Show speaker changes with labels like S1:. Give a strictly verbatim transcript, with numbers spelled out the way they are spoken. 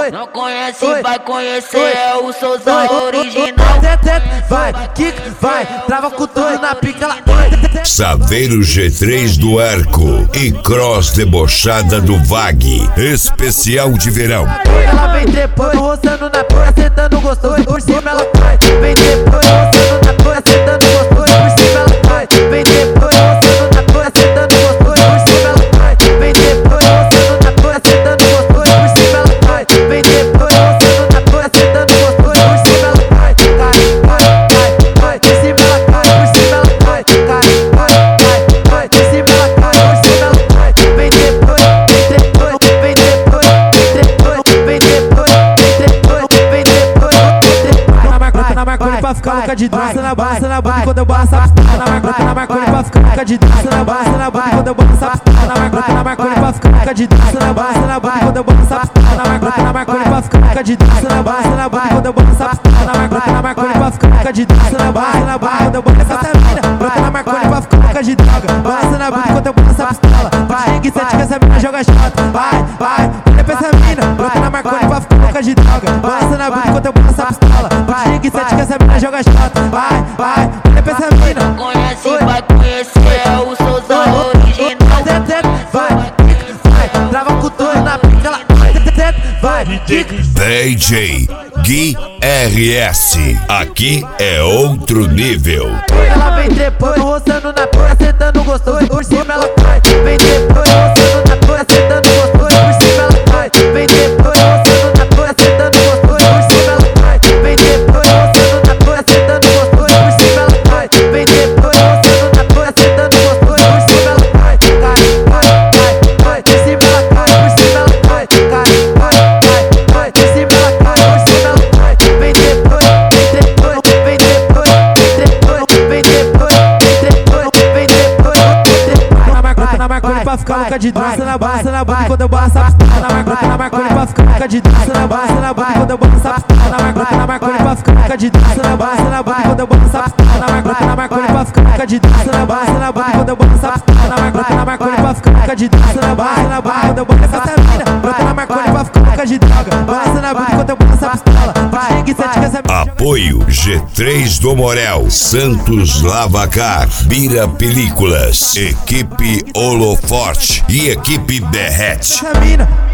S1: Não conhece, vai conhecer, é o Souza original.
S2: Vai, kick, vai, trava com tudo na pica, ela.
S3: Saveiro G três do Arco e Cross debochada do Vag, especial de verão.
S2: Ela vem depois, roçando na porra, sentando gostoso, por cima ela cai. Vem depois, roçando na porra, sentando gostoso, por cima ela cai. Vem depois, roçando na porra, sentando gostoso, por cima ela cai. Vem depois, roçando na porra, sentando gostoso, por cima ela cai. Vem depois, roçando na porra, sentando gostoso, por cima ela cai. Cai, cai, cai, cai, por cima ela cai, por cima ela cai. Cai, cai, cai, cai, por cima ela cai, por cima ela cai. Vem depois, vem depois, vem depois, vem depois, vem depois, vem depois, vem depois.
S4: Na marcota, na marcota pra ficar louca de dança na base, na bunda quando eu balanço a pistola. Na marcota, na marcota pra ficar louca de dança na base, na bunda quando eu balanço a pistola. Na marcota, na marcota pra ficar louca de dança na base, na bunda quando eu balanço a pistola. Na marcota, na marcota pra ficar louca de dança na base, na bunda quando eu balanço a pistola. Na marcota, na marcota pra ficar louca de dança na base, na bunda quando eu balanço a pistola. Brota na marcota pra ficar louca de droga, balança na bunda quando eu balanço a pistola. Vai, que sente que essa mina joga chata. Vai, vai, olha pra essa mina. Brota na marcota pra ficar louca de droga, balança na bunda quando eu balanço a pistola. Vai, que sente que essa mina joga chata. Vai, vai, olha pra essa mina.
S1: Não conhece, vai conhecer, é o Souza original.
S2: Vai, vai, trava com tudo na pica, ela. Vai, kick.
S3: D J Gui R S, aqui é outro nível.
S2: Ela vem depois, roçando na porra, sentando gostoso, por cima ela cai. Vem depois, roçando na porra, sentando gostoso, por cima ela cai. Vem depois, roçando na porra, sentando gostoso, por cima ela cai. Vem depois, roçando na porra, sentando gostoso, por cima ela cai. Vem depois, roçando na porra, sentando gostoso, por cima ela cai. Cai, cai, cai, cai, por cima ela cai, por cima ela cai. Cai, cai, cai, cai, por cima ela cai, por cima ela cai. Vem depois, vem depois, vem depois, vem depois, vem depois, vem depois, vem depois.
S4: Na marcota, na marcota pra ficar louca de dança na base, na bunda quando eu balanço a pistola. Na marcota, na marcota pra ficar louca de dança na base, na bunda quando eu balanço a pistola. Na marcota, na marcota pra ficar louca de dança na base, na bunda quando eu balanço a pistola. Na marcota, na marcota pra ficar louca de dança na base, na bunda quando eu balanço a pistola. Na marcota, na marcota pra ficar louca de dança na base, na bunda quando eu balanço a pistola. Brota na marcota pra ficar louca de droga, balança na bunda quando eu balanço a pistola. Vai, que sente que essa mina.
S3: Apoio G três do Morel, Santos Lavacar, Bira Películas, Equipe Holoforte e Equipe Berrete.
S2: Essa mina.